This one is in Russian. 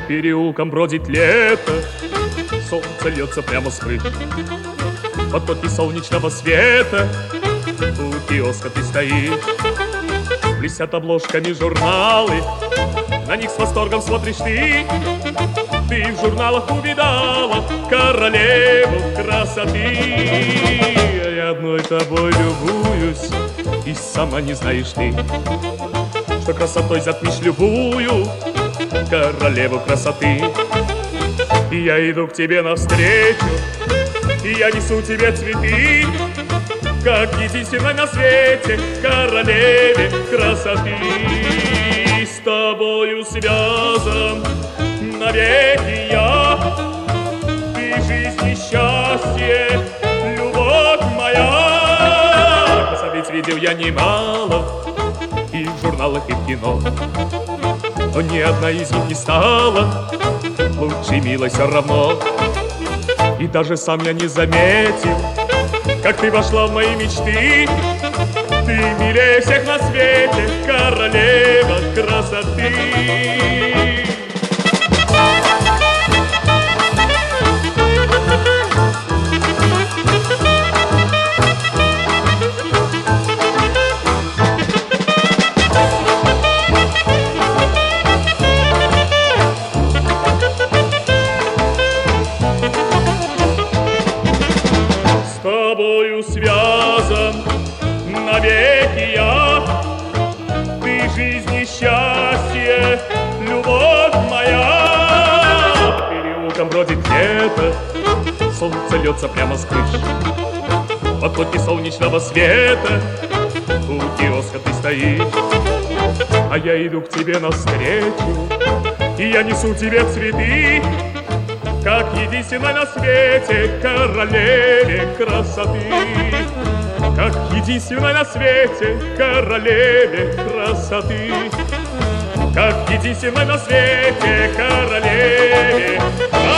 переулком бродит лето, солнце льется прямо с крыш. Потоки солнечного света, у киоска ты стоишь. Блестят обложками журналы, на них с восторгом смотришь ты. Ты в журналах увидала королеву красоты. Я одной тобой любуюсь, и сама не знаешь ты, что красотой затмишь любую королеву красоты. И я иду к тебе навстречу, и я несу тебе цветы, как единственной на свете королеве красоты. С тобою связан навеки я, ты жизнь и счастье, любовь моя. Красавиц видел я немало и в журналах, и в кино, но ни одна из них не стала лучше, милой, все равно. И даже сам я не заметил, как ты вошла в мои мечты. Ты милее всех на свете, королева красоты. С тобою связан навеки я, ты жизнь и счастье, любовь моя. Переулком бродит лето, солнце льется прямо с крыш. Потоки солнечного света, у киоска ты стоишь. А я иду к тебе навстречу, и я несу тебе цветы, как единственной на свете королеве красоты. Как единственной на свете королеве красоты. Как единственной на свете королеве красоты.